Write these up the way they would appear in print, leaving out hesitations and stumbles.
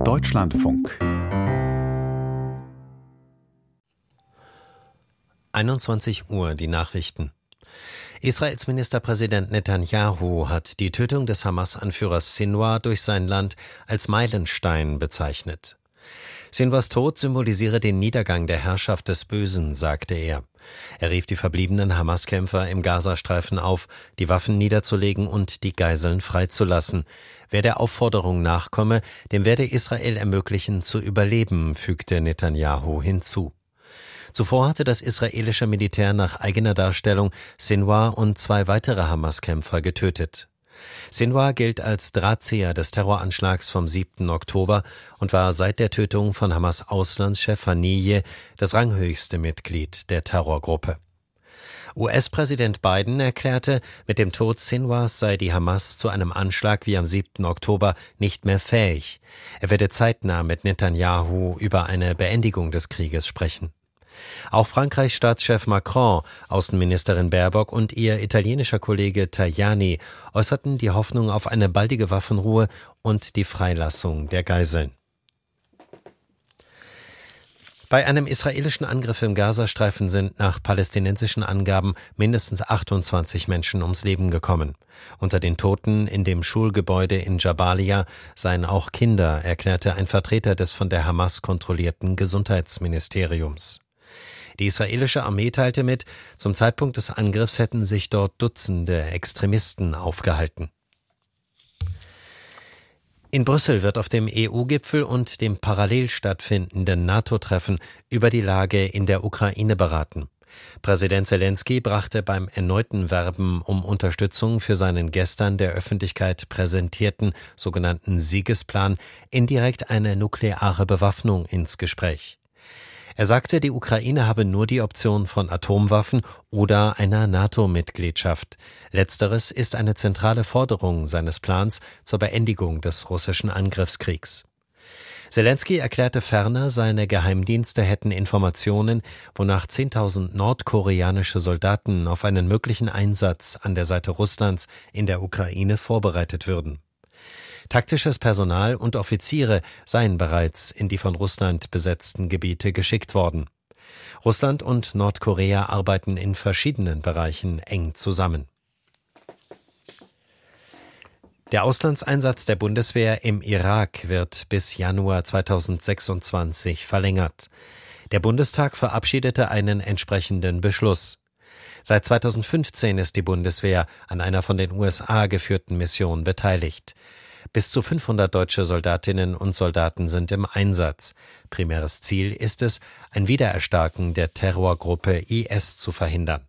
Deutschlandfunk 21 Uhr, die Nachrichten. Israels Ministerpräsident Netanyahu hat die Tötung des Hamas-Anführers Sinwar durch sein Land als Meilenstein bezeichnet. Sinwars Tod symbolisiere den Niedergang der Herrschaft des Bösen, sagte er. Er rief die verbliebenen Hamas-Kämpfer im Gazastreifen auf, die Waffen niederzulegen und die Geiseln freizulassen. Wer der Aufforderung nachkomme, dem werde Israel ermöglichen, zu überleben, fügte Netanyahu hinzu. Zuvor hatte das israelische Militär nach eigener Darstellung Sinwar und 2 weitere Hamas-Kämpfer getötet. Sinwar gilt als Drahtzieher des Terroranschlags vom 7. Oktober und war seit der Tötung von Hamas Auslandschef Haniyeh das ranghöchste Mitglied der Terrorgruppe. US-Präsident Biden erklärte, mit dem Tod Sinwars sei die Hamas zu einem Anschlag wie am 7. Oktober nicht mehr fähig. Er werde zeitnah mit Netanyahu über eine Beendigung des Krieges sprechen. Auch Frankreichs Staatschef Macron, Außenministerin Baerbock und ihr italienischer Kollege Tajani äußerten die Hoffnung auf eine baldige Waffenruhe und die Freilassung der Geiseln. Bei einem israelischen Angriff im Gazastreifen sind nach palästinensischen Angaben mindestens 28 Menschen ums Leben gekommen. Unter den Toten in dem Schulgebäude in Jabalia seien auch Kinder, erklärte ein Vertreter des von der Hamas kontrollierten Gesundheitsministeriums. Die israelische Armee teilte mit, zum Zeitpunkt des Angriffs hätten sich dort Dutzende Extremisten aufgehalten. In Brüssel wird auf dem EU-Gipfel und dem parallel stattfindenden NATO-Treffen über die Lage in der Ukraine beraten. Präsident Zelensky brachte beim erneuten Werben um Unterstützung für seinen gestern der Öffentlichkeit präsentierten sogenannten Siegesplan indirekt eine nukleare Bewaffnung ins Gespräch. Er sagte, die Ukraine habe nur die Option von Atomwaffen oder einer NATO-Mitgliedschaft. Letzteres ist eine zentrale Forderung seines Plans zur Beendigung des russischen Angriffskriegs. Zelensky erklärte ferner, seine Geheimdienste hätten Informationen, wonach 10.000 nordkoreanische Soldaten auf einen möglichen Einsatz an der Seite Russlands in der Ukraine vorbereitet würden. Taktisches Personal und Offiziere seien bereits in die von Russland besetzten Gebiete geschickt worden. Russland und Nordkorea arbeiten in verschiedenen Bereichen eng zusammen. Der Auslandseinsatz der Bundeswehr im Irak wird bis Januar 2026 verlängert. Der Bundestag verabschiedete einen entsprechenden Beschluss. Seit 2015 ist die Bundeswehr an einer von den USA geführten Mission beteiligt. Bis zu 500 deutsche Soldatinnen und Soldaten sind im Einsatz. Primäres Ziel ist es, ein Wiedererstarken der Terrorgruppe IS zu verhindern.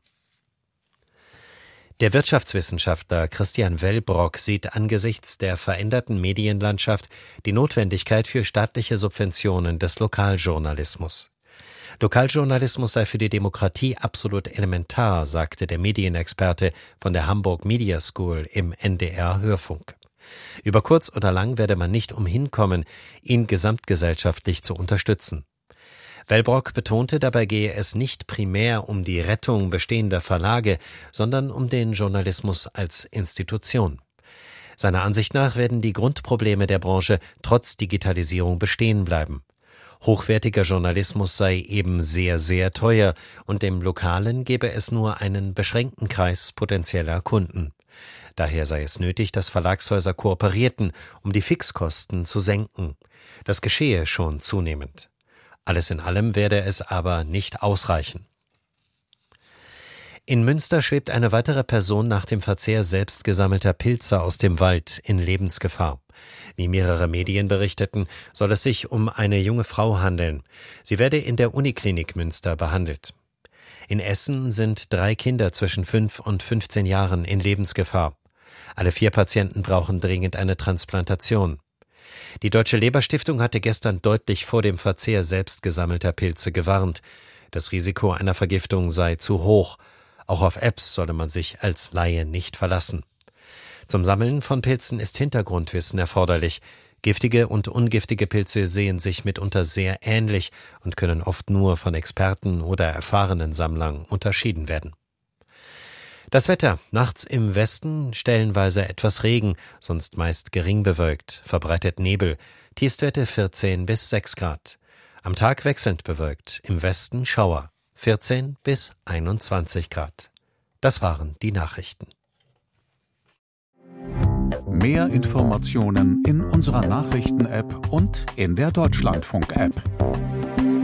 Der Wirtschaftswissenschaftler Christian Wellbrock sieht angesichts der veränderten Medienlandschaft die Notwendigkeit für staatliche Subventionen des Lokaljournalismus. Lokaljournalismus sei für die Demokratie absolut elementar, sagte der Medienexperte von der Hamburg Media School im NDR Hörfunk. Über kurz oder lang werde man nicht umhin kommen, ihn gesamtgesellschaftlich zu unterstützen. Wellbrock betonte, dabei gehe es nicht primär um die Rettung bestehender Verlage, sondern um den Journalismus als Institution. Seiner Ansicht nach werden die Grundprobleme der Branche trotz Digitalisierung bestehen bleiben. Hochwertiger Journalismus sei eben sehr, sehr teuer und dem Lokalen gebe es nur einen beschränkten Kreis potenzieller Kunden. Daher sei es nötig, dass Verlagshäuser kooperierten, um die Fixkosten zu senken. Das geschehe schon zunehmend. Alles in allem werde es aber nicht ausreichen. In Münster schwebt eine weitere Person nach dem Verzehr selbst gesammelter Pilze aus dem Wald in Lebensgefahr. Wie mehrere Medien berichteten, soll es sich um eine junge Frau handeln. Sie werde in der Uniklinik Münster behandelt. In Essen sind 3 Kinder zwischen 5 und 15 Jahren in Lebensgefahr. Alle 4 Patienten brauchen dringend eine Transplantation. Die Deutsche Leberstiftung hatte gestern deutlich vor dem Verzehr selbst gesammelter Pilze gewarnt. Das Risiko einer Vergiftung sei zu hoch. Auch auf Apps solle man sich als Laie nicht verlassen. Zum Sammeln von Pilzen ist Hintergrundwissen erforderlich. Giftige und ungiftige Pilze sehen sich mitunter sehr ähnlich und können oft nur von Experten oder erfahrenen Sammlern unterschieden werden. Das Wetter: nachts im Westen stellenweise etwas Regen, sonst meist gering bewölkt, verbreitet Nebel. Tiefstwerte 14 bis 6 Grad. Am Tag wechselnd bewölkt, im Westen Schauer, 14 bis 21 Grad. Das waren die Nachrichten. Mehr Informationen in unserer Nachrichten-App und in der Deutschlandfunk-App.